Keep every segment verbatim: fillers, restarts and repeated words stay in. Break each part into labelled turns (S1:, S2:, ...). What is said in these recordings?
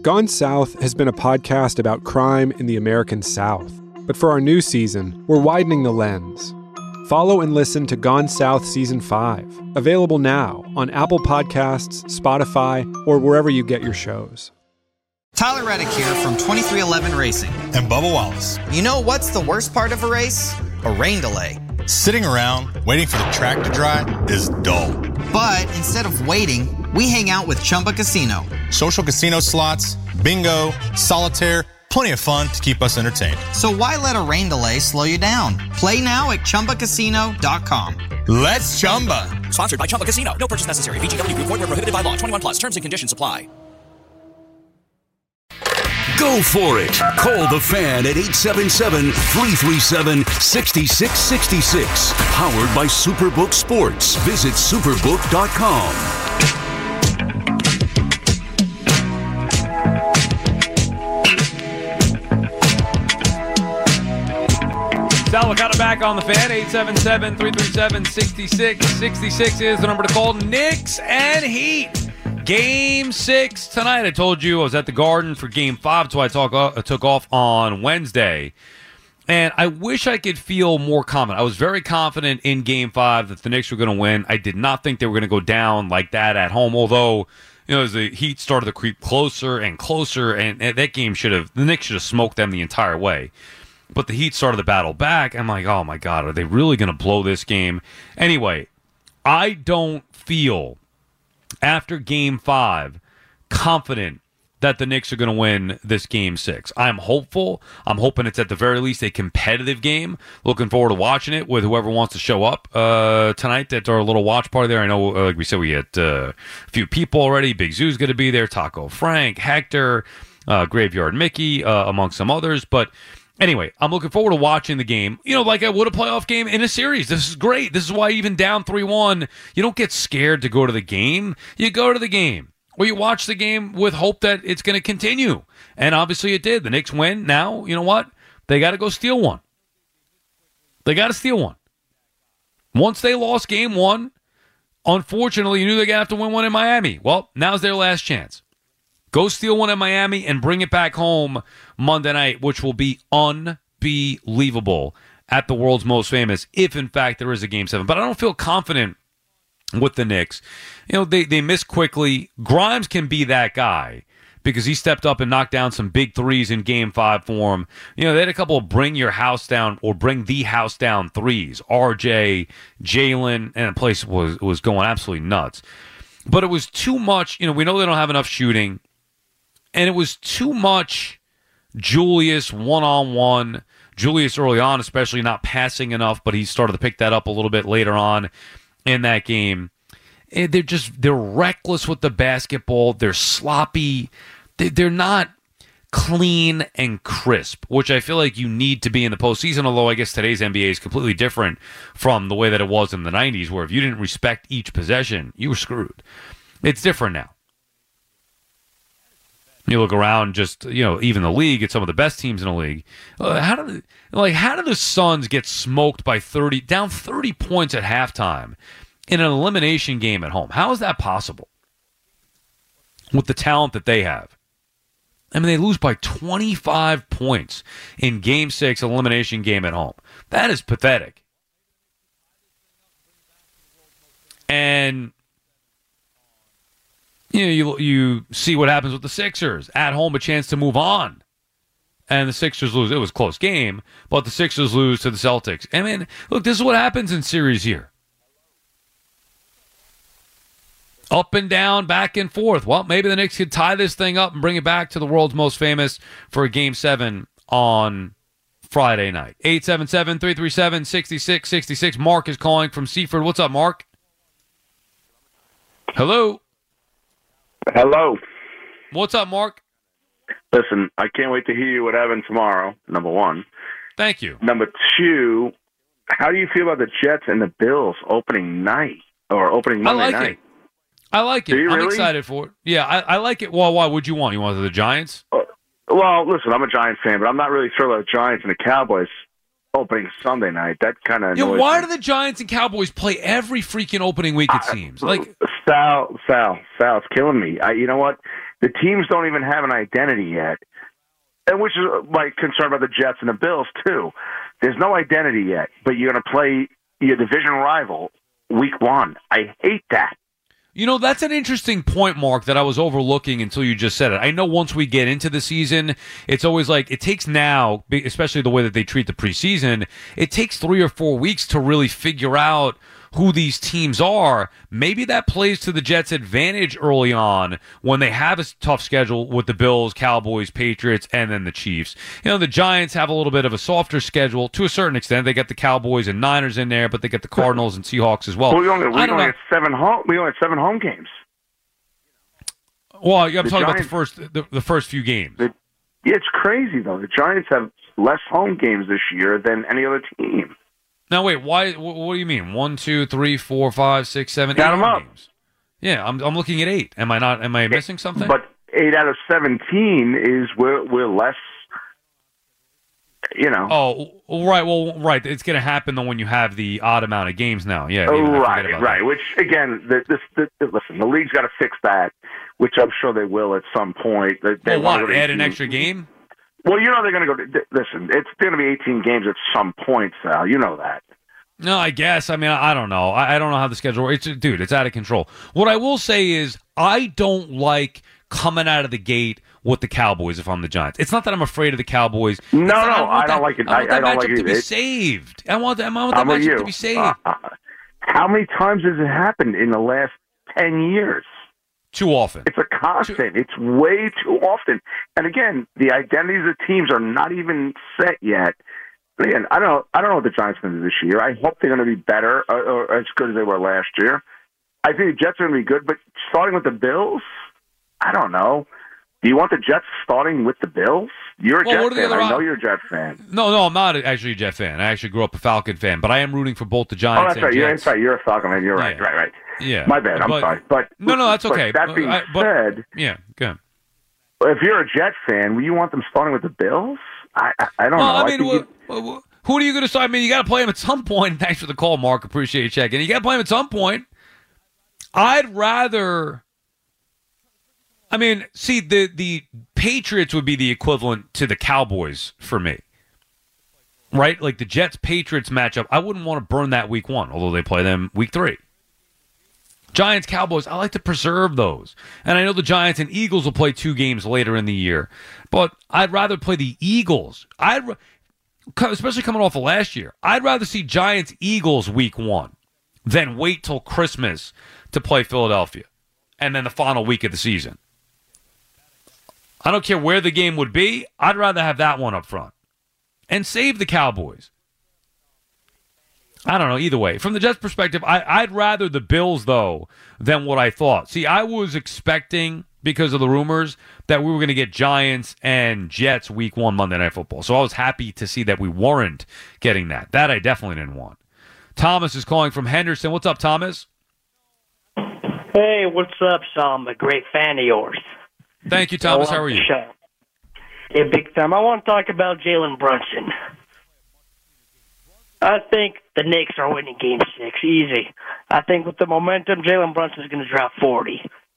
S1: Gone South has been a podcast about crime in the American South. But for our new season, we're widening the lens. Follow and listen to Gone South Season five, available now on Apple Podcasts, Spotify, or wherever you get your shows.
S2: Tyler Reddick here from twenty-three eleven Racing.
S3: And Bubba Wallace.
S2: You know what's the worst part of a race? A rain delay.
S3: Sitting around, waiting for the track to dry is dull.
S2: But instead of waiting, we hang out with Chumba Casino.
S3: Social casino slots, bingo, solitaire, plenty of fun to keep us entertained.
S2: So why let a rain delay slow you down? Play now at Chumba Casino dot com.
S3: Let's Chumba.
S4: Sponsored by Chumba Casino. No purchase necessary. V G W Group. Void where prohibited by law. twenty-one plus. Terms and conditions apply.
S5: Go for it. Call the Fan at eight seven seven, three three seven, six six six six. Powered by Superbook Sports. Visit superbook dot com.
S6: Sal Licata back on the Fan. eight seven seven, three three seven, six six six six is the number to call. Knicks and Heat. Game six tonight. I told you I was at the Garden for Game five, so I talk, uh, took off on Wednesday. And I wish I could feel more confident. I was very confident in Game five that the Knicks were going to win. I did not think they were going to go down like that at home, although, you know, as the Heat started to creep closer and closer, and, and that game should have, the Knicks should have smoked them the entire way. But the Heat started the battle back. I'm like, oh my God, are they really going to blow this game? Anyway, I don't feel, after Game five, confident that the Knicks are going to win this Game six. I'm hopeful. I'm hoping it's at the very least a competitive game. Looking forward to watching it with whoever wants to show up uh, tonight. That's our little watch party there. I know, uh, like we said, we had uh, a few people already. Big Zoo's going to be there. Taco Frank, Hector, uh, Graveyard Mickey, uh, among some others. But anyway, I'm looking forward to watching the game, you know, like I would a playoff game in a series. This is great. This is why even down three one, you don't get scared to go to the game. You go to the game. Or you watch the game with hope that it's going to continue. And obviously it did. The Knicks win. Now, you know what? They got to go steal one. They got to steal one. Once they lost game one, unfortunately, you knew they're going to have to win one in Miami. Well, now's their last chance. Go steal one in Miami and bring it back home Monday night, which will be unbelievable at the world's most famous, if in fact there is a Game seven. But I don't feel confident with the Knicks. You know, they, they miss quickly. Grimes can be that guy because he stepped up and knocked down some big threes in Game five for him. You know, they had a couple of bring your house down or bring the house down threes. R J, Jalen, and the place was, was going absolutely nuts. But it was too much. You know, we know they don't have enough shooting. And it was too much Julius one-on-one. Julius early on, especially not passing enough, but he started to pick that up a little bit later on in that game. And they're just, they're reckless with the basketball. They're sloppy. They're not clean and crisp, which I feel like you need to be in the postseason, although I guess today's N B A is completely different from the way that it was in the nineties, where if you didn't respect each possession, you were screwed. It's different now. You look around, just, you know, even the league, it's some of the best teams in the league. Uh, how do the, like how do the Suns get smoked by thirty, down thirty points at halftime in an elimination game at home? How is that possible with the talent that they have? I mean, they lose by twenty-five points in Game Six elimination game at home. That is pathetic. And you know, you you see what happens with the Sixers. At home, a chance to move on. And the Sixers lose. It was a close game, but the Sixers lose to the Celtics. I mean, look, this is what happens in series here. Up and down, back and forth. Well, maybe the Knicks could tie this thing up and bring it back to the world's most famous for a Game seven on Friday night. eight seven seven, three three seven, six six six six. Mark is calling from Seaford. What's up, Mark? Hello?
S7: Hello.
S6: What's up, Mark?
S7: Listen, I can't wait to hear you with Evan tomorrow, number one.
S6: Thank you.
S7: Number two, how do you feel about the Jets and the Bills opening night or opening Monday
S6: I like
S7: night?
S6: it. I like it.
S7: Do you
S6: I'm
S7: really?
S6: excited for it. Yeah, I, I like it. Well, why would you want? You want the Giants?
S7: Uh, well, listen, I'm a Giants fan, but I'm not really thrilled about the Giants and the Cowboys. opening Sunday night. That kind of
S6: Yeah,
S7: annoys
S6: why
S7: me.
S6: do the Giants and Cowboys play every freaking opening week, it seems? Like,
S7: Sal, Sal, Sal, it's killing me. I, you know what? The teams don't even have an identity yet, and which is my concern about the Jets and the Bills too. There's no identity yet, but you're going to play your division rival week one. I hate that.
S6: you know, that's an interesting point, Mark, that I was overlooking until you just said it. I know once we get into the season, it's always like it takes now, especially the way that they treat the preseason, it takes three or four weeks to really figure out who these teams are. Maybe that plays to the Jets' advantage early on when they have a tough schedule with the Bills, Cowboys, Patriots, and then the Chiefs. You know, the Giants have a little bit of a softer schedule to a certain extent. They got the Cowboys and Niners in there, but they get the Cardinals and Seahawks as well.
S7: Well, we only, we
S6: I don't
S7: only
S6: know.
S7: had seven home. We only had seven home games.
S6: Well, I'm
S7: The
S6: talking about the
S7: Giants-
S6: first the, the first few games.
S7: The, yeah, it's crazy though. The Giants have less home games this year than any other team.
S6: Now, wait, why? What, what do you mean? One, two, three, four, five, six, seven,
S7: Count
S6: eight
S7: 'em
S6: home
S7: up.
S6: games. Yeah, I'm I'm looking at eight. Am I not? Am I missing something?
S7: But eight out of seventeen is we're we're less. You know.
S6: Oh, right. Well, right. It's going to happen though when you have the odd amount of games now. Yeah.
S7: Oh,
S6: even I forget
S7: right,
S6: about
S7: right.
S6: that.
S7: Which again, the, this, the, the, listen, the league's got to fix that, which I'm sure they will at some point. They, they
S6: Well,
S7: wanna
S6: what?
S7: go to
S6: Add an
S7: eighteen.
S6: extra game?
S7: Well, you know they're going to go. To, listen, it's going to be eighteen games at some point, Sal. You know that.
S6: No, I guess. I mean, I, I don't know. I, I don't know how the schedule works. It's, dude, it's out of control. What I will say is I don't like coming out of the gate with the Cowboys if I'm the Giants. It's not that I'm afraid of the Cowboys. It's
S7: No,
S6: that
S7: no,
S6: want
S7: I don't
S6: that-
S7: like it.
S6: I want
S7: I-
S6: that
S7: I don't
S6: matchup
S7: like it
S6: to be
S7: either.
S6: saved. I want, I want that
S7: I'm with
S6: matchup
S7: you.
S6: to be saved.
S7: Uh, uh, how many times has it happened in the last ten years?
S6: Too often.
S7: It's a constant. It's way too often. And again, the identities of the teams are not even set yet. But again, I don't know. I don't know what the Giants are going to do this year. I hope they're going to be better or, or as good as they were last year. I think the Jets are going to be good, but starting with the Bills, I don't know. Do you want the Jets starting with the Bills? You're a
S6: Well, what are
S7: Jet
S6: the
S7: fan.
S6: other
S7: I know
S6: op-
S7: you're a Jet fan.
S6: No, no, I'm not actually a Jet fan. I actually grew up a Falcon fan, but I am rooting for both the Giants
S7: Oh, that's
S6: and
S7: right. You're,
S6: Jets.
S7: that's right. You're a Falcon fan. You're right.
S6: Yeah.
S7: Right, right.
S6: Yeah.
S7: My bad. I'm
S6: But-
S7: sorry. But
S6: No, no, that's
S7: but
S6: okay.
S7: That being
S6: I- but-
S7: said,
S6: Yeah, good.
S7: if you're a Jet fan, will you want them starting with the Bills? I I, I don't
S6: Well,
S7: know.
S6: I mean,
S7: think
S6: wh-
S7: you-
S6: wh- wh- who are you going to start? I mean, you got to play him at some point. Thanks for the call, Mark. Appreciate you checking. You got to play him at some point. I'd rather. I mean, see, the the Patriots would be the equivalent to the Cowboys for me, right? Like the Jets Patriots matchup. I wouldn't want to burn that week one, although they play them week three. Giants Cowboys, I like to preserve those. And I know the Giants and Eagles will play two games later in the year, but I'd rather play the Eagles. I'd especially coming off of last year. I'd rather see Giants Eagles week one than wait till Christmas to play Philadelphia and then the final week of the season. I don't care where the game would be. I'd rather have that one up front and save the Cowboys. I don't know. Either way, from the Jets' perspective, I, I'd rather the Bills, though, than what I thought. See, I was expecting, because of the rumors, that we were going to get Giants and Jets week one Monday Night Football. So I was happy to see that we weren't getting that. That I definitely didn't want. Thomas is calling from Henderson. What's up, Thomas?
S8: Hey, what's up, Sal? I'm a great fan of yours.
S6: Thank you, Thomas.
S8: I
S6: How
S8: love
S6: are
S8: the
S6: you?
S8: Show. Yeah, big time. I want to talk about Jalen Brunson. I think the Knicks are winning Game Six easy. I think with the momentum, Jalen Brunson is going to drop forty.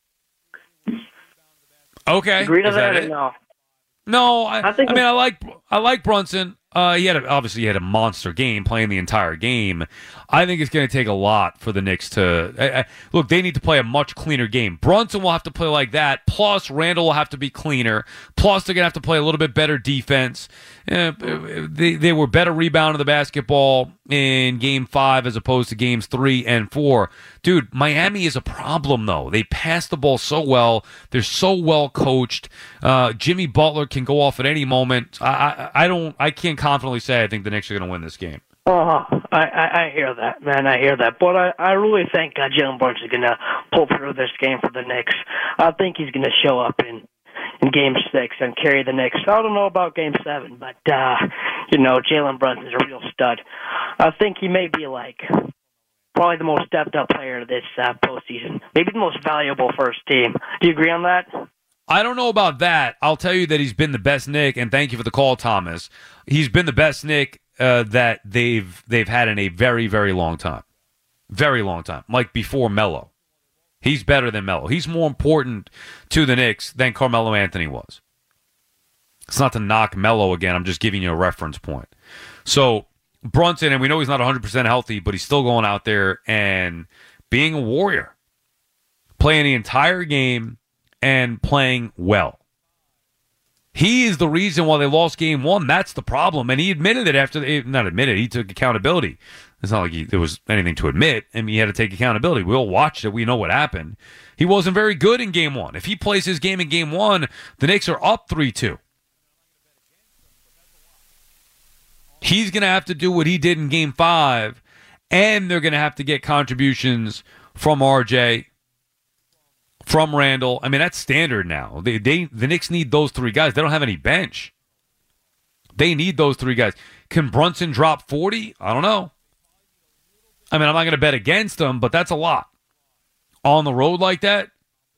S6: Okay.
S8: Agree to
S6: Is
S8: that,
S6: that
S8: or
S6: it?
S8: no?
S6: No, I, I,
S8: I think
S6: mean
S8: it's-
S6: I like I like Brunson. Uh, he had a, obviously he had a monster game, playing the entire game. I think it's going to take a lot for the Knicks to I, I, look. They need to play a much cleaner game. Brunson will have to play like that. Plus, Randall will have to be cleaner. Plus, they're going to have to play a little bit better defense. Uh, they they were better rebounding the basketball in Game Five as opposed to Games Three and Four. Dude, Miami is a problem though. They pass the ball so well. They're so well coached. Uh, Jimmy Butler can go off at any moment. I, I I don't. I can't confidently say I think the Knicks are going to win this game.
S8: Oh, I, I, I hear that, man. I hear that. But I, I really think uh, Jalen Brunson is going to pull through this game for the Knicks. I think he's going to show up in, in Game Six and carry the Knicks. I don't know about Game Seven, but uh, you know, Jalen Brunson's a real stud. I think he may be like probably the most stepped-up player of this uh, postseason. Maybe the most valuable first team. Do you agree on that?
S6: I don't know about that. I'll tell you that he's been the best Knick, and thank you for the call, Thomas. He's been the best Knick uh, that they've they've had in a very, very long time. Very long time. Like before Melo. He's better than Melo. He's more important to the Knicks than Carmelo Anthony was. It's not to knock Melo again. I'm just giving you a reference point. So Brunson, and we know he's not one hundred percent healthy, but he's still going out there and being a warrior. Playing the entire game and playing well. He is the reason why they lost game one. That's the problem. And he admitted it after, the, not admitted, he took accountability. It's not like he, there was anything to admit. I mean, he had to take accountability. We all watched it. We know what happened. He wasn't very good in game one. If he plays his game in game one, the Knicks are up three two. He's going to have to do what he did in game five, and they're going to have to get contributions from R J, from Randall. I mean, that's standard now. They, they, the Knicks need those three guys. They don't have any bench. They need those three guys. Can Brunson drop forty? I don't know. I mean, I'm not going to bet against him, but that's a lot. On the road like that,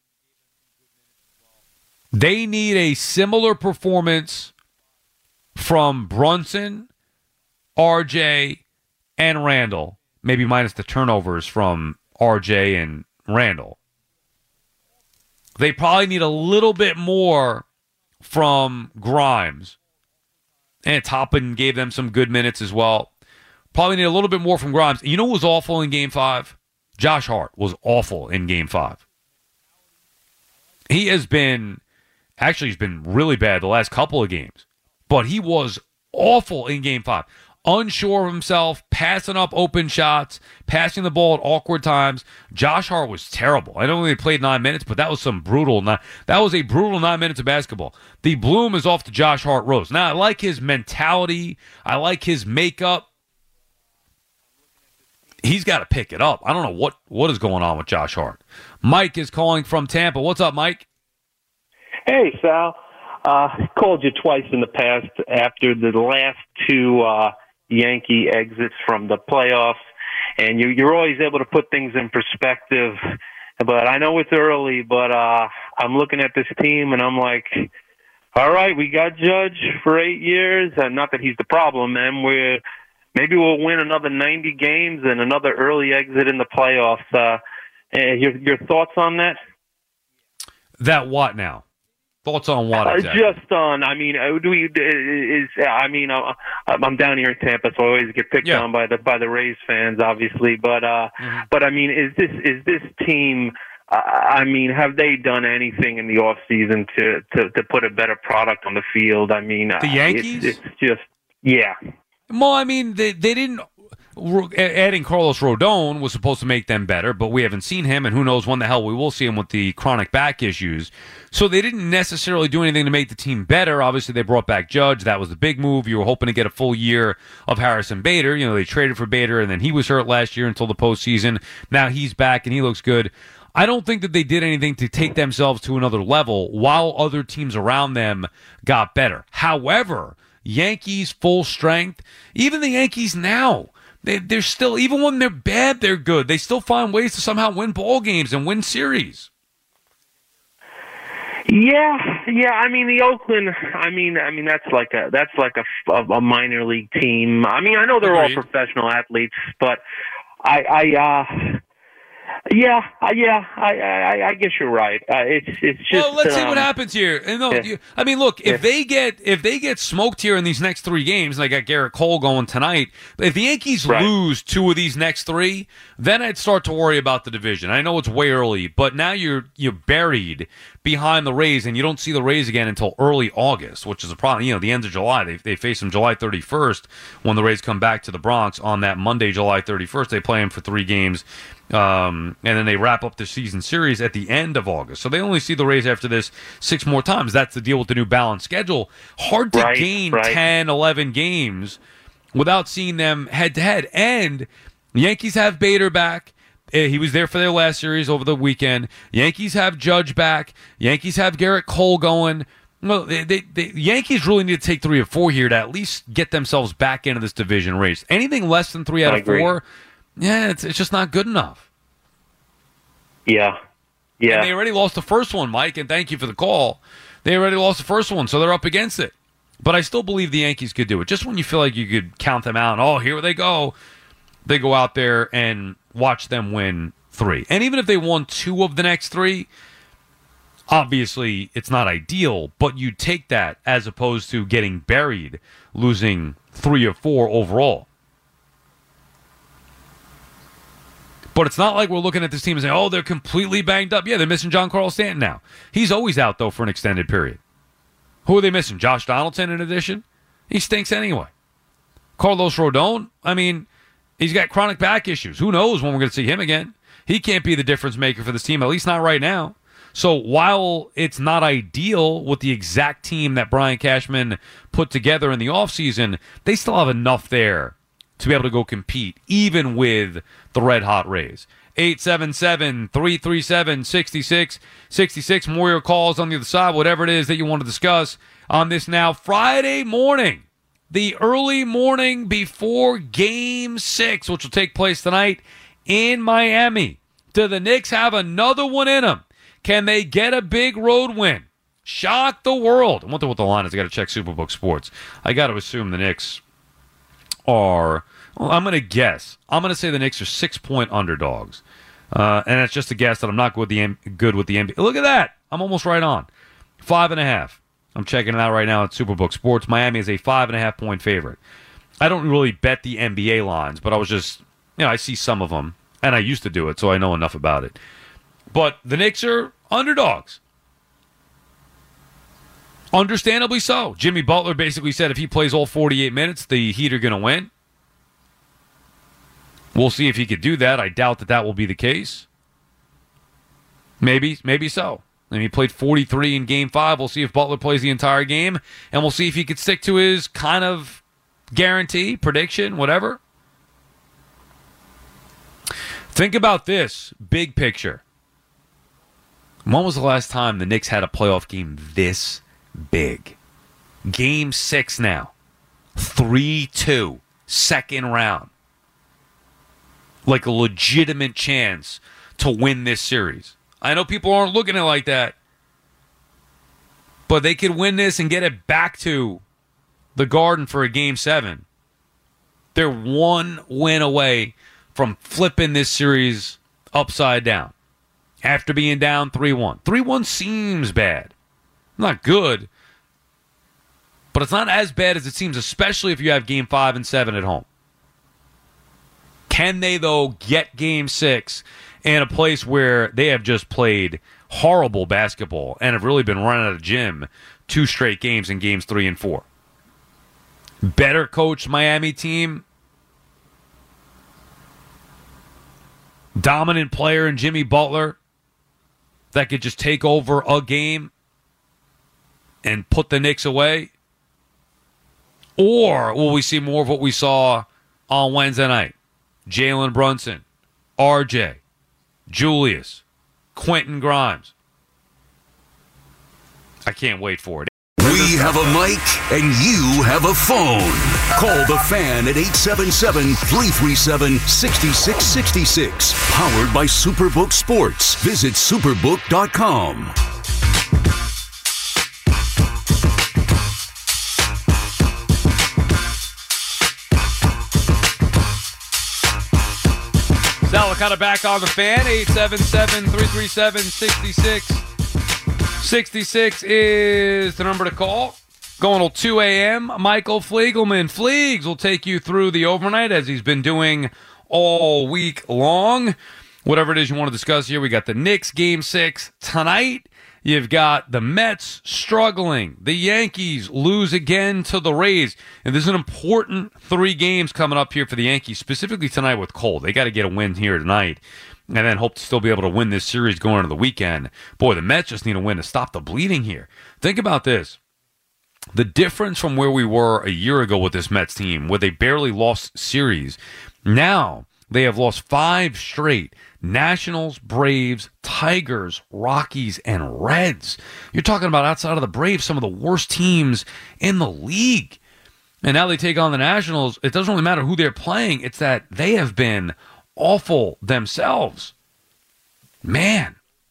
S6: they need a similar performance from Brunson, R J, and Randall. Maybe minus the turnovers from R J and Randall. They probably need a little bit more from Grimes. And Toppin gave them some good minutes as well. Probably need a little bit more from Grimes. You know who was awful in game five? Josh Hart was awful in game five. He has been, actually he's been really bad the last couple of games. But he was awful in game five. Unsure of himself, passing up open shots, passing the ball at awkward times. Josh Hart was terrible. I know they played nine minutes, but that was some brutal. Nine, that was a brutal nine minutes of basketball. The bloom is off to Josh Hart Rose. Now, I like his mentality. I like his makeup. He's got to pick it up. I don't know what, what is going on with Josh Hart. Mike is calling from Tampa. What's up, Mike?
S9: Hey, Sal. Uh, I called you twice in the past after the last two uh, Yankee exits from the playoffs, and you, you're always able to put things in perspective. But I know it's early, but uh, I'm looking at this team, and I'm like, all right, we got Judge for eight years, and not that he's the problem, man. We're maybe we'll win another ninety games and another early exit in the playoffs. Uh, your, your thoughts on that?
S6: That what now? Thoughts on what exactly?
S9: Uh, just on, I mean, do we, is, I mean, uh, I'm down here in Tampa, so I always get picked yeah. on by the by the Rays fans, obviously. But, uh, mm-hmm. but I mean, is this is this team? Uh, I mean, have they done anything in the off season to, to, to put a better product on the field? I mean,
S6: the Yankees.
S9: It's, it's just, yeah.
S6: Well, I mean, they they didn't. Adding Carlos Rodon was supposed to make them better, but we haven't seen him, and who knows when the hell we will see him with the chronic back issues. So they didn't necessarily do anything to make the team better. Obviously, they brought back Judge. That was the big move. You were hoping to get a full year of Harrison Bader. You know, they traded for Bader, and then he was hurt last year until the postseason. Now he's back, and he looks good. I don't think that they did anything to take themselves to another level while other teams around them got better. However, Yankees full strength, even the Yankees now, They, they're still, even when they're bad, they're good. They still find ways to somehow win ball games and win series.
S9: Yeah, yeah. I mean, the Oakland. I mean, I mean that's like a that's like a, a minor league team. I mean, I know they're Agreed. all professional athletes, but I, I uh, yeah, uh, yeah. I, I, I guess you're right. Uh, it's it's just.
S6: Well, let's
S9: um,
S6: see what happens here. And no,
S9: yeah.
S6: you, I mean, look, if yeah. they get if they get smoked here in these next three games, and I got Garrett Cole going tonight. If the Yankees right. lose two of these next three, then I'd start to worry about the division. I know it's way early, but now you're you're buried behind the Rays, and you don't see the Rays again until early August, which is a problem. You know, the end of July. They they face them July thirty-first when the Rays come back to the Bronx on that Monday, July thirty-first. They play them for three games. Um, and then they wrap up the season series at the end of August. So they only see the Rays after this six more times. That's the deal with the new balanced schedule. Hard to
S9: right,
S6: gain
S9: right.
S6: ten, eleven games without seeing them head-to-head. And the Yankees have Bader back. He was there for their last series over the weekend. Yankees have Judge back. Yankees have Garrett Cole going. Well, they, they, the Yankees really need to take three or four here to at least get themselves back into this division race. Anything less than three out
S9: I
S6: of
S9: agree.
S6: four, yeah, it's it's just not good enough.
S9: Yeah, yeah.
S6: And they already lost the first one, Mike, and thank you for the call. They already lost the first one, so they're up against it. But I still believe the Yankees could do it. Just when you feel like you could count them out, and, oh, here they go, they go out there and watch them win three. And even if they won two of the next three, obviously it's not ideal, but you take that as opposed to getting buried, losing three or four overall. But it's not like we're looking at this team and saying, oh, they're completely banged up. Yeah, they're missing Giancarlo Stanton now. He's always out, though, for an extended period. Who are they missing? Josh Donaldson, in addition? He stinks anyway. Carlos Rodon, I mean, he's got chronic back issues. Who knows when we're going to see him again? He can't be the difference maker for this team, at least not right now. So while it's not ideal with the exact team that Brian Cashman put together in the offseason, they still have enough there to be able to go compete, even with the red-hot Rays. eight seven seven, three three seven, six six six six. More your calls on the other side, whatever it is that you want to discuss on this now Friday morning, the early morning before Game six, which will take place tonight in Miami. Do the Knicks have another one in them? Can they get a big road win? Shock the world. I wonder what the line is. I got to check Superbook Sports. I got to assume the Knicks are, well, I'm going to guess. I'm going to say the Knicks are six-point underdogs. Uh, and it's just a guess that I'm not good with the good with the N B A. Look at that. I'm almost right on. Five and a half. I'm checking it out right now at Superbook Sports. Miami is a five and a half point favorite. I don't really bet the N B A lines, but I was just, you know, I see some of them, and I used to do it, so I know enough about it. But the Knicks are underdogs. Understandably so. Jimmy Butler basically said if he plays all forty-eight minutes, the Heat are going to win. We'll see if he could do that. I doubt that that will be the case. Maybe, maybe so. I mean, he played forty-three in Game five. We'll see if Butler plays the entire game, and we'll see if he could stick to his kind of guarantee, prediction, whatever. Think about this big picture. When was the last time the Knicks had a playoff game this big? Game six now. three two. Second round. Like a legitimate chance to win this series. I know people aren't looking at it like that. But they could win this and get it back to the Garden for a game seven. They're one win away from flipping this series upside down. After being down three one. three one seems bad. Not good. But it's not as bad as it seems, especially if you have game five and seven at home. Can they, though, get game six in a place where they have just played horrible basketball and have really been running out of gym two straight games in games three and four? Better coached Miami team. Dominant player in Jimmy Butler that could just take over a game and put the Knicks away? Or will we see more of what we saw on Wednesday night? Jalen Brunson, R J, Julius, Quentin Grimes. I can't wait for it.
S5: We have a mic and you have a phone. Call the Fan at eight seven seven, three three seven, six six six six. Powered by Superbook Sports. Visit superbook dot com.
S6: Sal Licata back on the Fan. eight seven seven, three three seven, six six six six is the number to call. Going till two a.m., Michael Fliegelman. Fleegs will take you through the overnight as he's been doing all week long. Whatever it is you want to discuss here, we got the Knicks game six tonight. You've got the Mets struggling. The Yankees lose again to the Rays. And there's an important three games coming up here for the Yankees, specifically tonight with Cole. They got to get a win here tonight and then hope to still be able to win this series going into the weekend. Boy, the Mets just need a win to stop the bleeding here. Think about this. The difference from where we were a year ago with this Mets team, where they barely lost series, now they have lost five straight. Nationals, Braves, Tigers, Rockies, and Reds. You're talking about outside of the Braves, some of the worst teams in the league. And now they take on the Nationals. It doesn't really matter who they're playing. It's that they have been awful themselves. Man,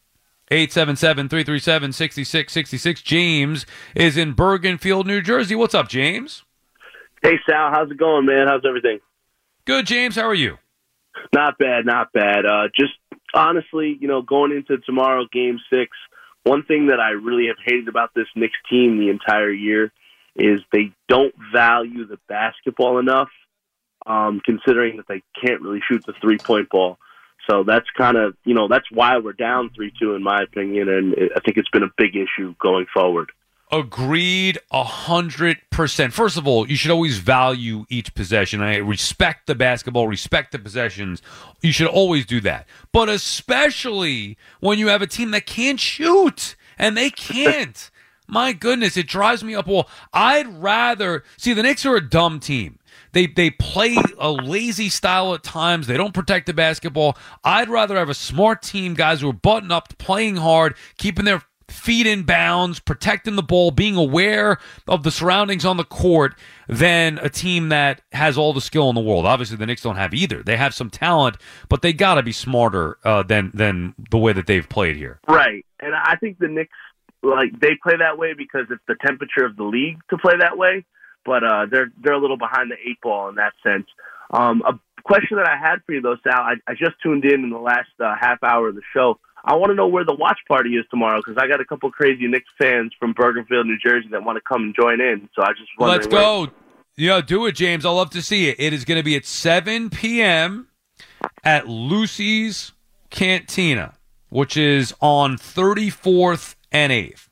S6: eight seven seven, three three seven, six six six six. James is in Bergenfield, New Jersey. What's up, James?
S10: Hey, Sal. How's it going, man? How's everything?
S6: Good, James. How are you?
S10: Not bad, not bad. Uh, just honestly, you know, going into tomorrow, Game Six, one thing that I really have hated about this Knicks team the entire year is they don't value the basketball enough, um, considering that they can't really shoot the three-point ball. So that's kind of, you know, that's why we're down three two in my opinion, and I think it's been a big issue going forward.
S6: Agreed a hundred percent. First of all, you should always value each possession. I respect the basketball, respect the possessions. You should always do that. But especially when you have a team that can't shoot, and they can't. My goodness, it drives me up a wall. I'd rather see the Knicks are a dumb team. They they play a lazy style at times. They don't protect the basketball. I'd rather have a smart team, guys who are buttoned up, playing hard, keeping their feet in bounds, protecting the ball, being aware of the surroundings on the court than a team that has all the skill in the world. Obviously, the Knicks don't have either. They have some talent, but they got to be smarter uh, than than the way that they've played here.
S10: Right, and I think the Knicks, like, they play that way because it's the temperature of the league to play that way, but uh, they're they're a little behind the eight ball in that sense. Um, a question that I had for you, though, Sal, I, I just tuned in in the last uh, half hour of the show. I want to know where the watch party is tomorrow because I got a couple crazy Knicks fans from Bergenfield, New Jersey that want to come and join in. So I just
S6: Let's go. Where... Yeah, do it, James. I'd love to see it. It is going to be at seven p.m. at Lucy's Cantina, which is on thirty-fourth and eighth.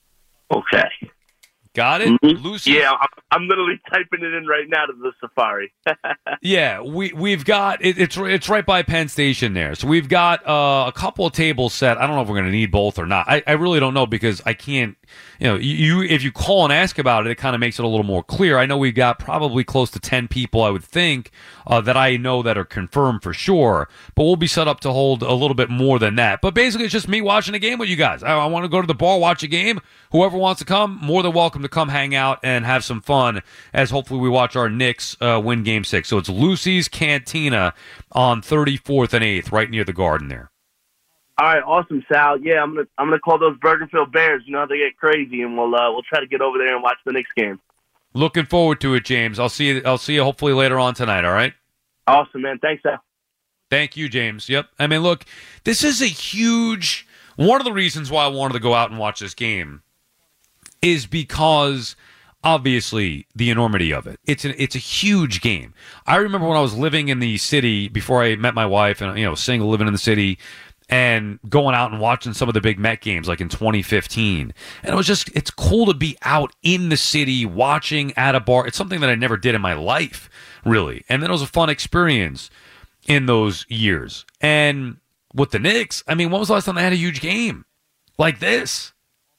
S10: Okay.
S6: Got it?
S10: Mm-hmm.
S6: Lucy's.
S10: Yeah, I'm, I'm literally typing it in right now to the Safari.
S6: Yeah, we we've got it, it's it's right by Penn Station there. So we've got uh, a couple of tables set. I don't know if we're going to need both or not. I, I really don't know because I can't. You know, you if you call and ask about it, it kind of makes it a little more clear. I know we've got probably close to ten people, I would think, uh, that I know that are confirmed for sure. But we'll be set up to hold a little bit more than that. But basically, it's just me watching a game with you guys. I, I want to go to the bar, watch a game. Whoever wants to come, more than welcome to come hang out and have some fun as hopefully we watch our Knicks uh, win Game Six. So it's Lucy's Cantina on thirty-fourth and eighth, right near the Garden there.
S10: All right, awesome, Sal. Yeah, I'm gonna I'm gonna call those Bergenfield Bears. You know how they get crazy, and we'll uh, we'll try to get over there and watch the Knicks game.
S6: Looking forward to it, James. I'll see you. I'll see you hopefully later on tonight. All right.
S10: Awesome, man. Thanks, Sal.
S6: Thank you, James. Yep. I mean, look, this is a huge. One of the reasons why I wanted to go out and watch this game is because obviously the enormity of it. It's an it's a huge game. I remember when I was living in the city before I met my wife, and you know, single, living in the city, and going out and watching some of the big Met games like in twenty fifteen. And it was just, it's cool to be out in the city watching at a bar. It's something that I never did in my life, really. And then it was a fun experience in those years. And with the Knicks, I mean, when was the last time they had a huge game like this?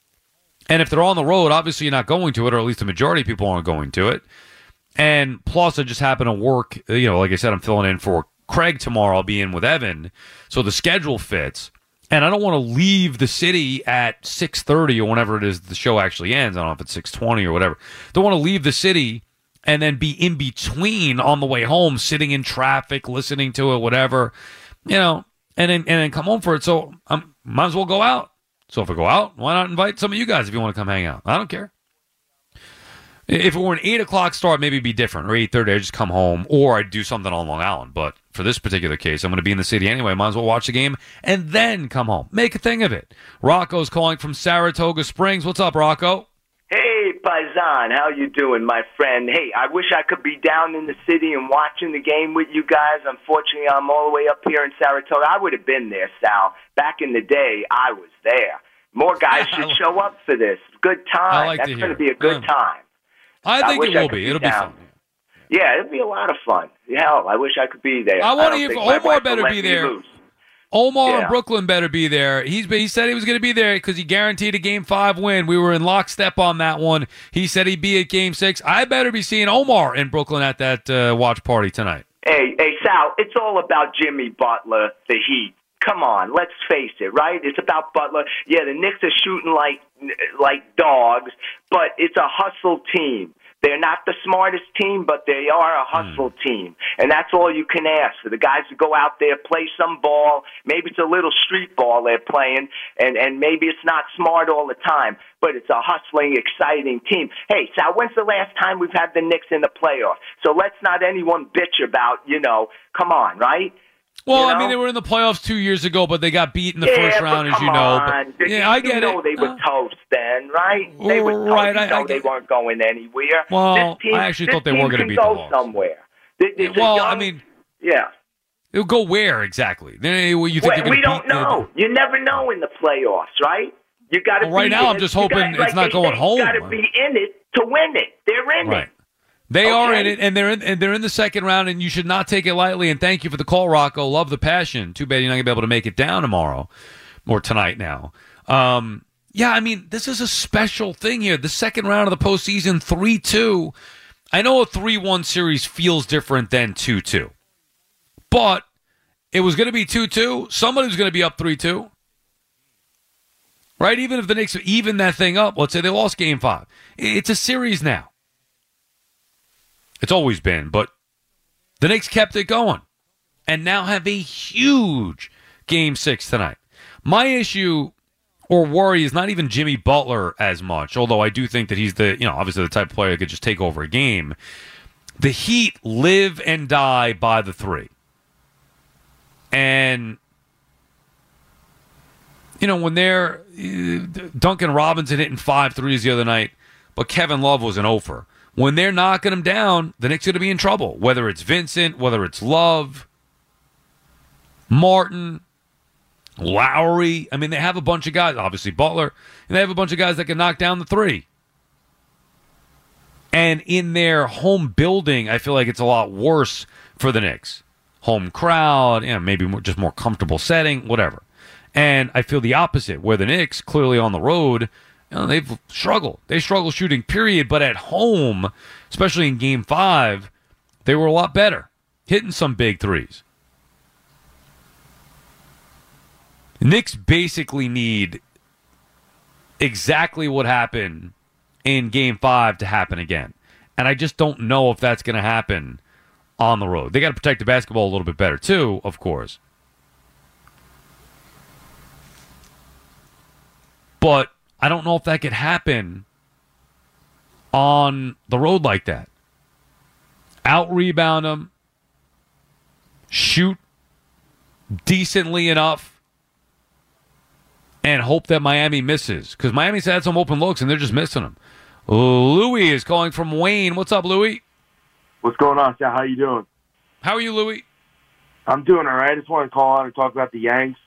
S6: And if they're on the road, obviously you're not going to it, or at least the majority of people aren't going to it. And plus, I just happen to work, you know, like I said, I'm filling in for Craig tomorrow. I'll be in with Evan, so the schedule fits. And I don't want to leave the city at six thirty or whenever it is the show actually ends. I don't know if it's six twenty or whatever. Don't want to leave the city and then be in between on the way home, sitting in traffic, listening to it, whatever, you know, and then, and then come home for it. So I might as well go out. So if I go out, why not invite some of you guys if you want to come hang out? I don't care. If it were an eight o'clock start, maybe it'd be different. Or eight thirty, I'd just come home. Or I'd do something on Long Island. But for this particular case, I'm going to be in the city anyway. Might as well watch the game and then come home. Make a thing of it. Rocco's calling from Saratoga Springs. What's up, Rocco?
S11: Hey, Paisan. How you doing, my friend? Hey, I wish I could be down in the city and watching the game with you guys. Unfortunately, I'm all the way up here in Saratoga. I would have been there, Sal. Back in the day, I was there. More guys should show up for this. Good time.
S6: I like
S11: That's
S6: to
S11: going to
S6: hear
S11: be a good
S6: it.
S11: time.
S6: I think
S11: I
S6: it will
S11: I
S6: be.
S11: be
S6: It'll
S11: down.
S6: be fun.
S11: Yeah, it'll be a lot of fun. Hell, I wish I could be there.
S6: I want to
S11: don't
S6: hear
S11: think
S6: from
S11: my
S6: Omar.
S11: wife will
S6: Better
S11: let
S6: be
S11: me
S6: there.
S11: loose.
S6: Omar
S11: Yeah.
S6: in Brooklyn better be there. He's he said he was going to be there because he guaranteed a Game Five win. We were in lockstep on that one. He said he'd be at Game Six. I better be seeing Omar in Brooklyn at that uh, watch party tonight.
S11: Hey, hey, Sal, it's all about Jimmy Butler, the Heat. Come on, let's face it, right? It's about Butler. Yeah, the Knicks are shooting like like dogs, but it's a hustle team. They're not the smartest team, but they are a hustle mm. team. And that's all you can ask for the guys to go out there, play some ball. Maybe it's a little street ball they're playing, and, and maybe it's not smart all the time, but it's a hustling, exciting team. Hey, Sal, when's the last time we've had the Knicks in the playoffs? So let's not anyone bitch about, you know, come on, right?
S6: Well,
S11: you know?
S6: I mean, they were in the playoffs two years ago, but they got beat in the
S11: yeah,
S6: first round, as you know.
S11: On.
S6: But, yeah,
S11: you
S6: I get
S11: know
S6: it.
S11: They were
S6: uh,
S11: toast then, right? They were toast.
S6: Right,
S11: you
S6: I,
S11: know
S6: I
S11: they weren't going anywhere.
S6: Well,
S11: this team,
S6: I actually
S11: this
S6: thought they were going to beat
S11: go
S6: the Hawks.
S11: somewhere. There, there's
S6: well,
S11: young,
S6: I mean,
S11: yeah.
S6: It'll go where exactly? You think
S11: well, we don't beat, know. Uh, you never know in the playoffs, right? You got to.
S6: Well, right now, I'm just hoping
S11: gotta,
S6: it's
S11: like
S6: not going
S11: say,
S6: home.
S11: You got to be in it to win it. They're in
S6: right.
S11: it.
S6: They
S11: okay.
S6: are in it, and they're in, and they're in the second round, and you should not take it lightly. And thank you for the call, Rocco. Love the passion. Too bad you're not going to be able to make it down tomorrow or tonight now. Um, yeah, I mean, this is a special thing here. The second round of the postseason, three two. I know a three one series feels different than two two. But it was going to be two two. Somebody was going to be up three two. Right? Even if the Knicks even that thing up, let's say they lost game five. It's a series now. It's always been, but the Knicks kept it going and now have a huge game six tonight. My issue or worry is not even Jimmy Butler as much, although I do think that he's the, you know, obviously the type of player that could just take over a game. The Heat live and die by the three. And, you know, when they're, Duncan Robinson hitting five threes the other night, but Kevin Love was an offer. When they're knocking them down, the Knicks are going to be in trouble. Whether it's Vincent, whether it's Love, Martin, Lowry. I mean, they have a bunch of guys, obviously Butler, and they have a bunch of guys that can knock down the three. And in their home building, I feel like it's a lot worse for the Knicks. Home crowd, you know, maybe more, just more comfortable setting, whatever. And I feel the opposite, where the Knicks, clearly on the road, you know, they've struggled. They struggle shooting, period. But at home, especially in Game five, they were a lot better, hitting some big threes. Knicks basically need exactly what happened in Game five to happen again. And I just don't know if that's going to happen on the road. They got to protect the basketball a little bit better, too, of course. But I don't know if that could happen on the road like that. Out-rebound them, shoot decently enough, and hope that Miami misses. Because Miami's had some open looks, and they're just missing them. Louis is calling from Wayne. What's up, Louis?
S12: What's going on, Sal? How you doing?
S6: How are you, Louis?
S12: I'm doing all right. I just want to call out and talk about the Yanks.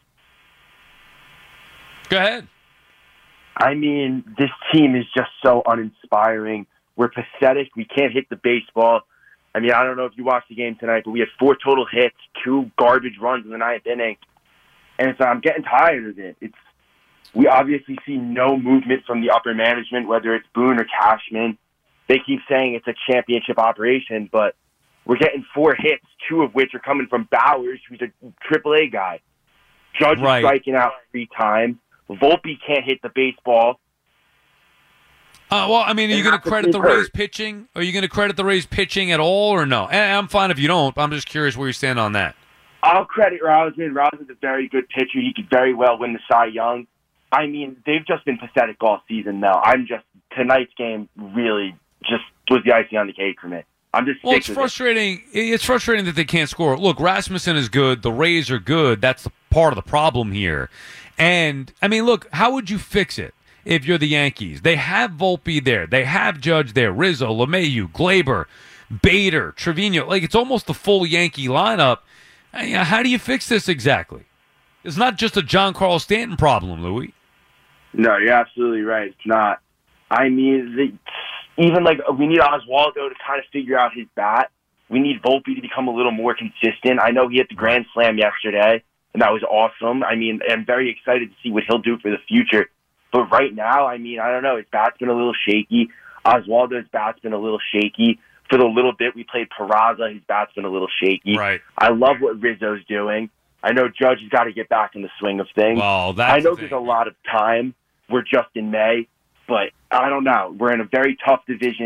S6: Go ahead.
S12: I mean, this team is just so uninspiring. We're pathetic. We can't hit the baseball. I mean, I don't know if you watched the game tonight, but we had four total hits, two garbage runs in the ninth inning. And it's, I'm getting tired of it. It's We obviously see no movement from the upper management, whether it's Boone or Cashman. They keep saying it's a championship operation, but we're getting four hits, two of which are coming from Bowers, who's a triple A guy. Judge
S6: right.
S12: is striking out three times. Volpe can't hit the baseball.
S6: Uh, well, I mean, are you going to credit the Rays pitching? Are you going to credit the Rays pitching at all or no? And I'm fine if you don't. I'm just curious where you stand on that.
S12: I'll credit Rousman. Rousman's a very good pitcher. He could very well win the Cy Young. I mean, they've just been pathetic all season now. I'm just, tonight's game really just was the icing on the cake for me. I'm just
S6: Well,
S12: sick
S6: it's
S12: with
S6: frustrating. It. It's frustrating that they can't score. Look, Rasmussen is good. The Rays are good. That's the part of the problem here. And, I mean, look, how would you fix it if you're the Yankees? They have Volpe there. They have Judge there. Rizzo, LeMahieu, Glaber, Bader, Trevino. Like, it's almost the full Yankee lineup. How do you fix this exactly? It's not just a John Carlos Stanton problem, Louis.
S12: No, you're absolutely right. It's not. I mean, the, even like we need Oswaldo to kind of figure out his bat. We need Volpe to become a little more consistent. I know he hit the grand slam yesterday, and that was awesome. I mean, I'm very excited to see what he'll do for the future. But right now, I mean, I don't know. His bat's been a little shaky. Oswaldo's bat's been a little shaky. For the little bit we played Peraza, his bat's been a little shaky.
S6: Right.
S12: I love what Rizzo's doing. I know Judge has got to get back in the swing of things.
S6: Well, that's
S12: I know
S6: the
S12: there's a lot of time. We're just in May, but I don't know. We're in a very tough division,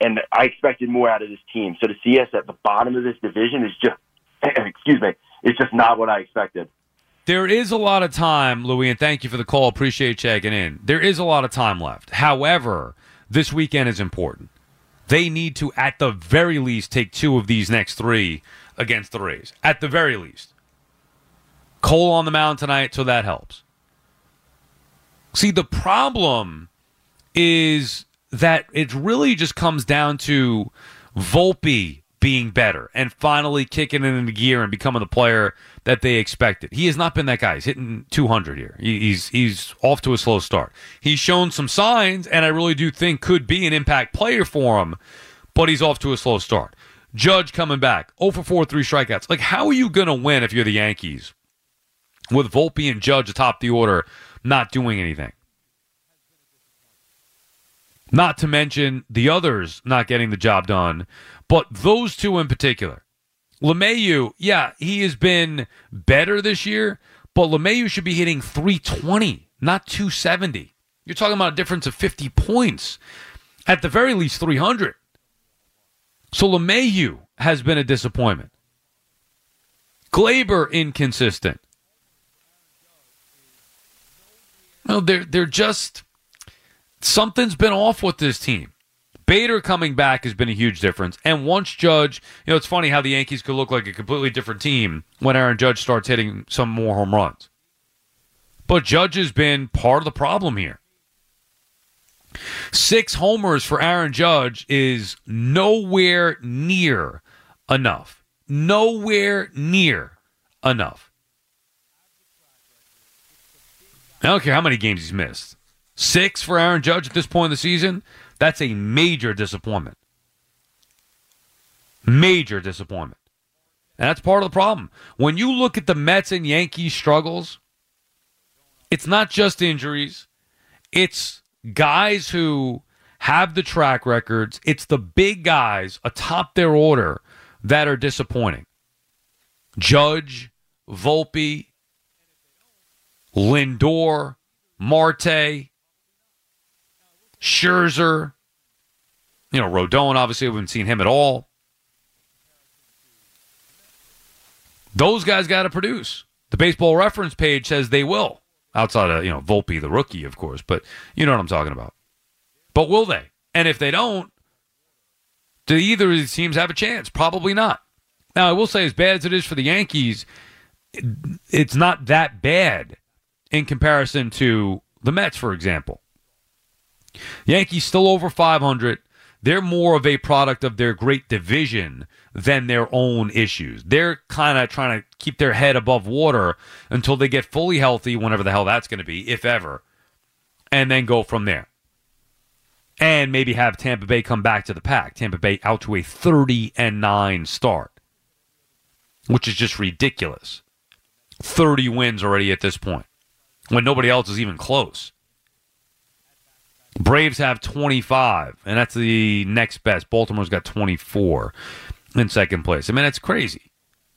S12: and I expected more out of this team. So to see us at the bottom of this division is just, excuse me, it's just not what I expected.
S6: There is a lot of time, Louis, and thank you for the call. Appreciate checking in. There is a lot of time left. However, this weekend is important. They need to, at the very least, take two of these next three against the Rays. At the very least. Cole on the mound tonight, so that helps. See, the problem is that it really just comes down to Volpe being better and finally kicking it into gear and becoming the player that they expected. He has not been that guy. He's hitting two hundred here. He's he's off to a slow start. He's shown some signs, and I really do think could be an impact player for him, but he's off to a slow start. Judge coming back, oh for four, three strikeouts. Like, how are you going to win if you're the Yankees with Volpe and Judge atop the order not doing anything? Not to mention the others not getting the job done, but those two in particular. LeMahieu, yeah, he has been better this year, but LeMahieu should be hitting three twenty, not two seventy. You're talking about a difference of fifty points. At the very least, three hundred. So LeMahieu has been a disappointment. Gleyber, inconsistent. No, they're, they're just... Something's been off with this team. Bader coming back has been a huge difference. And once Judge, you know, it's funny how the Yankees could look like a completely different team when Aaron Judge starts hitting some more home runs. But Judge has been part of the problem here. Six homers for Aaron Judge is nowhere near enough. Nowhere near enough. I don't care how many games he's missed. Six for Aaron Judge at this point in the season, that's a major disappointment. Major disappointment. And that's part of the problem. When you look at the Mets and Yankees struggles, it's not just injuries. It's guys who have the track records. It's the big guys atop their order that are disappointing. Judge, Volpe, Lindor, Marte, Scherzer, you know, Rodon, obviously, we haven't seen him at all. Those guys got to produce. The Baseball Reference page says they will. Outside of, you know, Volpe, the rookie, of course. But you know what I'm talking about. But will they? And if they don't, do either of these teams have a chance? Probably not. Now, I will say, as bad as it is for the Yankees, it's not that bad in comparison to the Mets, for example. Yankees still over five hundred. They're more of a product of their great division than their own issues. They're kind of trying to keep their head above water until they get fully healthy, whenever the hell that's going to be, if ever, and then go from there. And maybe have Tampa Bay come back to the pack. Tampa Bay out to a thirty and nine start, which is just ridiculous. thirty wins already at this point, when nobody else is even close. Braves have twenty-five, and that's the next best. Baltimore's got twenty-four in second place. I mean, that's crazy.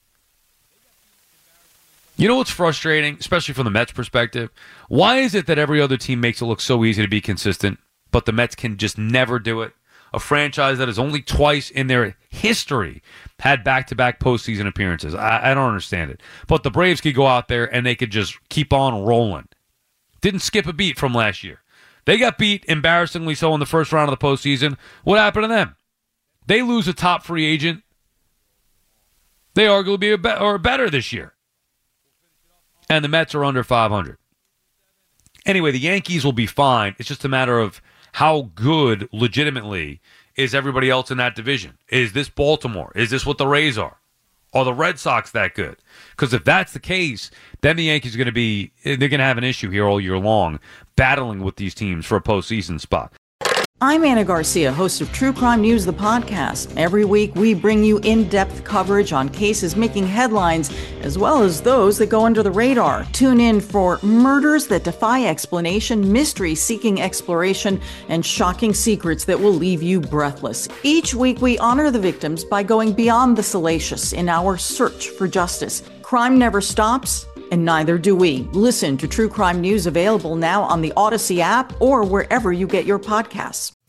S6: You know what's frustrating, especially from the Mets' perspective? Why is it that every other team makes it look so easy to be consistent, but the Mets can just never do it? A franchise that has only twice in their history had back-to-back postseason appearances. I, I don't understand it. But the Braves could go out there and they could just keep on rolling. Didn't skip a beat from last year. They got beat, embarrassingly so, in the first round of the postseason. What happened to them? They lose a top free agent. They arguably are, be- are better this year. And the Mets are under five hundred. Anyway, the Yankees will be fine. It's just a matter of how good, legitimately, is everybody else in that division. Is this Baltimore? Is this what the Rays are? Are the Red Sox that good? Because if that's the case, then the Yankees are going to be, they're going to have an issue here all year long, battling with these teams for a postseason spot.
S13: I'm Anna Garcia, host of True Crime News, the podcast. Every week, we bring you in-depth coverage on cases making headlines, as well as those that go under the radar. Tune in for murders that defy explanation, mystery seeking exploration, and shocking secrets that will leave you breathless. Each week, we honor the victims by going beyond the salacious in our search for justice. Crime never stops, and neither do we. Listen to True Crime News, available now on the Odyssey app or wherever you get your podcasts.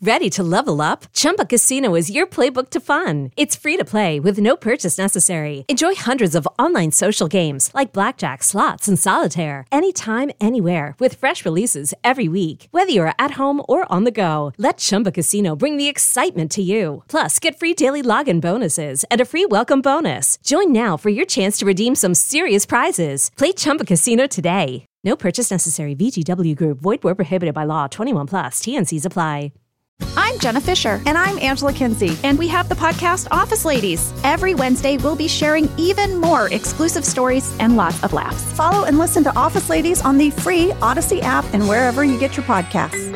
S14: Ready to level up? Chumba Casino is your playbook to fun. It's free to play with no purchase necessary. Enjoy hundreds of online social games like blackjack, slots, and solitaire anytime, anywhere with fresh releases every week. Whether you're at home or on the go, let Chumba Casino bring the excitement to you. Plus, get free daily login bonuses and a free welcome bonus. Join now for your chance to redeem some serious prizes. Play Chumba Casino today. No purchase necessary. V G W Group. Void where prohibited by law. twenty-one plus. T N Cs apply.
S15: I'm Jenna Fisher. And I'm Angela Kinsey. And we have the podcast Office Ladies. Every Wednesday, we'll be sharing even more exclusive stories and lots of laughs. Follow and listen to Office Ladies on the free Odyssey app and wherever you get your podcasts.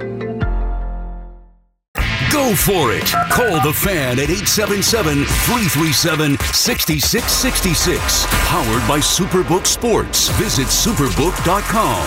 S5: Go for it. Call the Fan at eight seven seven, three three seven, six six six six. Powered by Superbook Sports. Visit superbook dot com.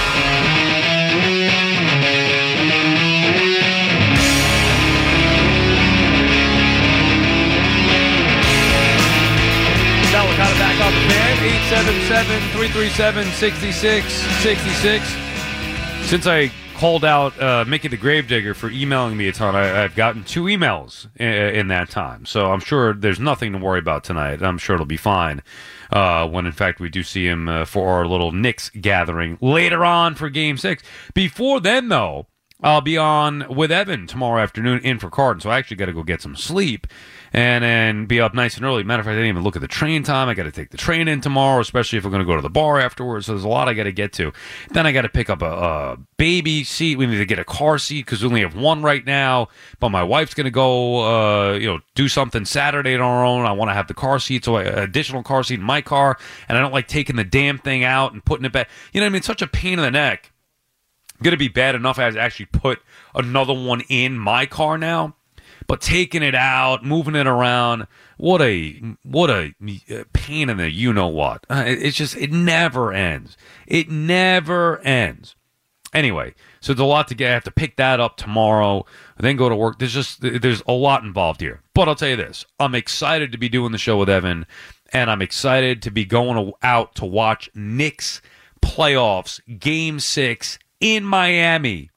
S6: Got it back on the Fan, eight seven seven, three three seven, six six six six. Since I called out uh, Mickey the Gravedigger for emailing me a ton, I, I've gotten two emails in, in that time. So I'm sure there's nothing to worry about tonight. I'm sure it'll be fine uh, when, in fact, we do see him uh, for our little Knicks gathering later on for Game six. Before then, though, I'll be on with Evan tomorrow afternoon in for Carton, so I actually got to go get some sleep and then be up nice and early. Matter of fact, I didn't even look at the train time. I got to take the train in tomorrow, especially if we're going to go to the bar afterwards. So there's a lot I got to get to. Then I got to pick up a, a baby seat. We need to get a car seat because we only have one right now. But my wife's going to go, uh, you know, do something Saturday on our own. I want to have the car seat, so I, additional car seat in my car, and I don't like taking the damn thing out and putting it back. You know what I mean? It's such a pain in the neck. Going to be bad enough as actually put another one in my car now, but taking it out, moving it around, what a what a pain in the you know what. It's just it never ends. It never ends. Anyway, so there's a lot to get. I have to pick that up tomorrow, then go to work. There's just there's a lot involved here. But I'll tell you this: I'm excited to be doing the show with Evan, and I'm excited to be going out to watch Knicks playoffs Game Six in Miami.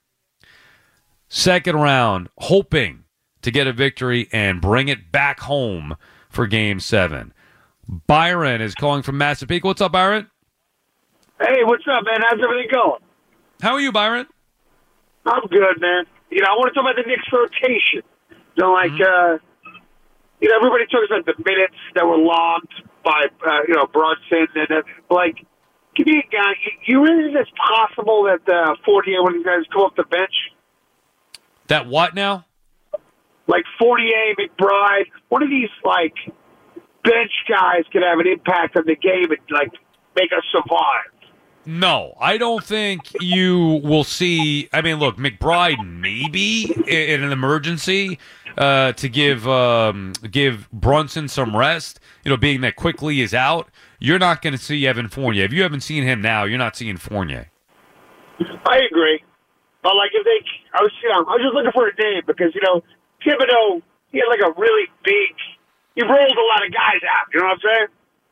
S6: Second round, hoping to get a victory and bring it back home for Game seven. Byron is calling from Massapequa. What's up, Byron?
S16: Hey, what's up, man? How's everything going?
S6: How are you, Byron?
S16: I'm good, man. You know, I want to talk about the Knicks rotation. You know, like, mm-hmm. uh, you know, everybody talks about the minutes that were logged by, uh, you know, Brunson. And, uh, like, give me a guy. You really think it's possible that uh, Fournier, one of these guys, come off the bench?
S6: That what now?
S16: Like Fournier, McBride, one of these, like, bench guys could have an impact on the game and, like, make us survive.
S6: No, I don't think you will see. I mean, look, McBride maybe in an emergency uh, to give um, give Brunson some rest. You know, being that Quickly is out, you're not going to see Evan Fournier. If you haven't seen him now, you're not seeing Fournier.
S16: I agree, but like if they, I was, you know, I was just looking for a name because you know Thibodeau, he had like a really big, he rolled a lot of guys out. You know what I'm saying?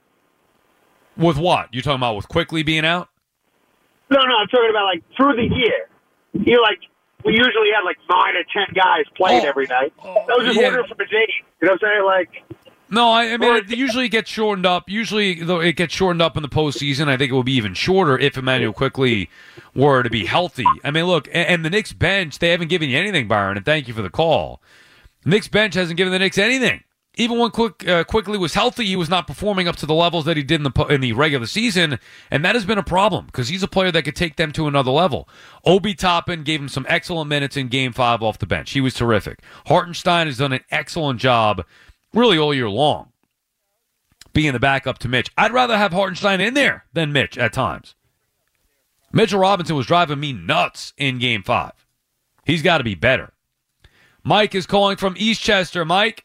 S6: With what? You talking about with Quickly being out?
S16: No, no, I'm talking about, like, through the year. You like, we usually had, like, nine or ten guys playing oh, every night. Oh, that was just yeah. ordering from a name. You know what I'm saying? Like,
S6: no, I, I mean, it usually gets shortened up. Usually, though, it gets shortened up in the postseason. I think it will be even shorter if Emmanuel Quickly were to be healthy. I mean, look, and, and the Knicks bench, they haven't given you anything, Byron, and thank you for the call. The Knicks bench hasn't given the Knicks anything. Even when Quick, uh, Quickly was healthy, he was not performing up to the levels that he did in the in the regular season, and that has been a problem because he's a player that could take them to another level. Obi Toppin gave him some excellent minutes in Game five off the bench. He was terrific. Hartenstein has done an excellent job really all year long being the backup to Mitch. I'd rather have Hartenstein in there than Mitch at times. Mitchell Robinson was driving me nuts in Game five. He's got to be better. Mike is calling from Eastchester. Mike?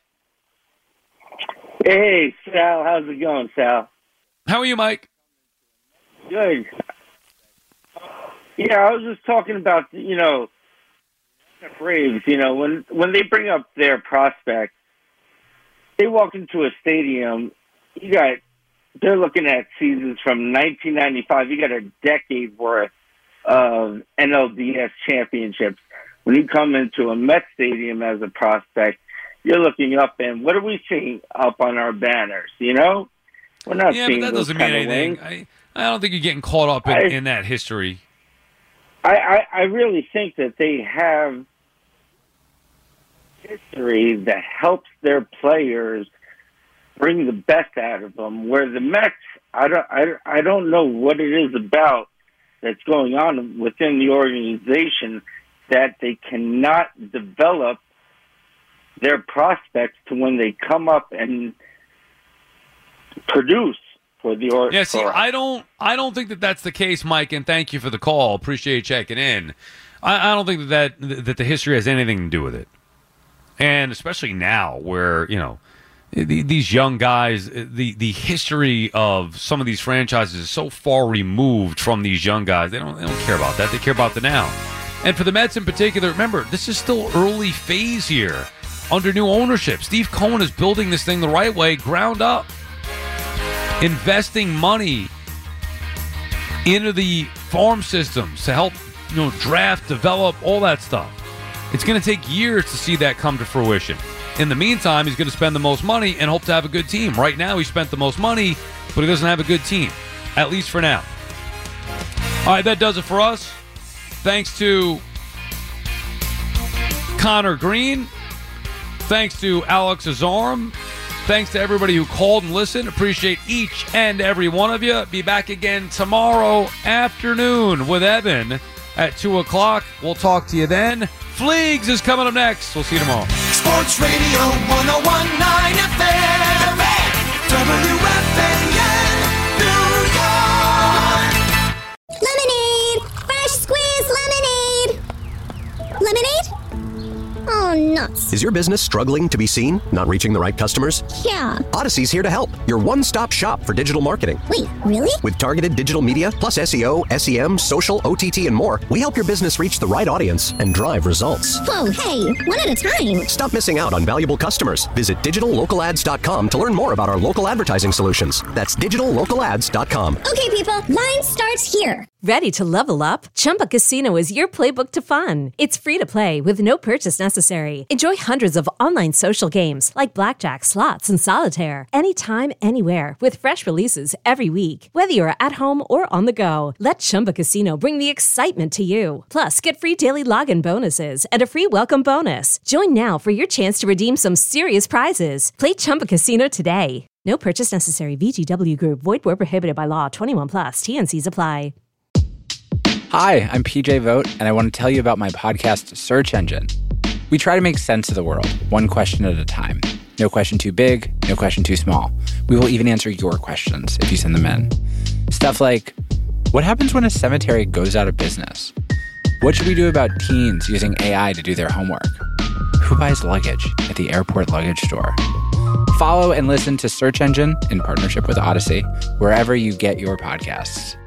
S17: Hey, Sal. How's it going, Sal?
S6: How are you, Mike?
S17: Good. Yeah, I was just talking about, you know, the Braves, you know, when, when they bring up their prospect, they walk into a stadium, you got, they're looking at seasons from nineteen ninety-five. You got a decade worth of N L D S championships. when you come into a Met Stadium as a prospect, you're looking up and what are we seeing up on our banners? You know, we're not
S6: yeah,
S17: seeing
S6: but that
S17: those
S6: doesn't mean
S17: kind of
S6: anything.
S17: wings.
S6: I, I don't think you're getting caught up in,
S17: I,
S6: in that history.
S17: I, I, I really think that they have history that helps their players bring the best out of them. Where the Mets, I don't, I, I don't know what it is about that's going on within the organization that they cannot develop their prospects to when they come up and produce for the or-
S6: Yeah, see,
S17: for
S6: I don't, I don't think that that's the case, Mike. And thank you for the call. Appreciate you checking in. I, I don't think that, that that the history has anything to do with it, and especially now, where you know the, these young guys, the the history of some of these franchises is so far removed from these young guys. They don't, they don't care about that. They care about the now. And for the Mets in particular, remember, this is still early phase here under new ownership. Steve Cohen is building this thing the right way, ground up, investing money into the farm systems to help, you know, draft, develop, all that stuff. It's going to take years to see that come to fruition. In the meantime, he's going to spend the most money and hope to have a good team. Right now, he spent the most money, but he doesn't have a good team, at least for now. All right, that does it for us. Thanks to Connor Green. Thanks to Alex Azarum. Thanks to everybody who called and listened. Appreciate each and every one of you. Be back again tomorrow afternoon with Evan at two o'clock. We'll talk to you then. Fleegs is coming up next. We'll see you tomorrow.
S18: Sports Radio one oh one point nine F M. W F A N, New York.
S19: Lemonade! Fresh squeezed lemonade! Lemonade? Oh, nuts.
S20: Is your business struggling to be seen? Not reaching the right customers?
S19: Yeah.
S20: Odyssey's here to help. Your one-stop shop for digital marketing.
S19: Wait, really?
S20: With targeted digital media, plus S E O, S E M, social, O T T, and more, we help your business reach the right audience and drive results.
S19: Whoa, hey, one at a time.
S20: Stop missing out on valuable customers. Visit digital local ads dot com to learn more about our local advertising solutions. That's digital local ads dot com.
S19: Okay, people, line starts here.
S14: Ready to level up? Chumba Casino is your playbook to fun. It's free to play with no purchase necessary. Enjoy hundreds of online social games like blackjack, slots, and solitaire anytime, anywhere with fresh releases every week. Whether you're at home or on the go, let Chumba Casino bring the excitement to you. Plus, get free daily login bonuses and a free welcome bonus. Join now for your chance to redeem some serious prizes. Play Chumba Casino today. No purchase necessary. V G W Group. Void where prohibited by law. twenty-one plus. T N Cs apply.
S21: Hi, I'm P J Vogt, and I want to tell you about my podcast, Search Engine. We try to make sense of the world, one question at a time. No question too big, no question too small. We will even answer your questions if you send them in. Stuff like, what happens when a cemetery goes out of business? What should we do about teens using A I to do their homework? Who buys luggage at the airport luggage store? Follow and listen to Search Engine in partnership with Odyssey, wherever you get your podcasts.